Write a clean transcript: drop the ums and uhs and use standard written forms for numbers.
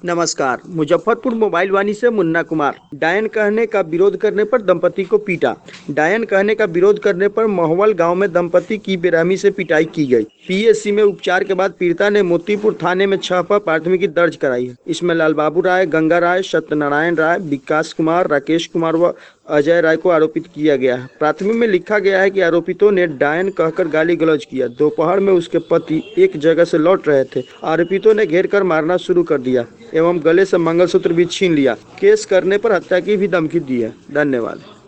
नमस्कार। मुजफ्फरपुर मोबाइल वानी से मुन्ना कुमार। डायन कहने का विरोध करने पर दंपति को पीटा। डायन कहने का विरोध करने पर महुवल गांव में दंपति की बेरहमी से पिटाई की गई। पीएचसी में उपचार के बाद पीड़िता ने मोतीपुर थाने में 6 पर प्राथमिकी दर्ज कराई है। इसमें लालबाबू राय, गंगा राय, सत्यनारायण राय, विकास कुमार, राकेश कुमार व अजय राय को आरोपित किया गया है। प्राथमिक में लिखा गया है कि आरोपितों ने डायन कहकर गाली गलौज किया। दोपहर में उसके पति एक जगह से लौट रहे थे। आरोपितों ने घेर कर मारना शुरू कर दिया एवं गले से मंगलसूत्र भी छीन लिया। केस करने पर हत्या की भी धमकी दी है। धन्यवाद।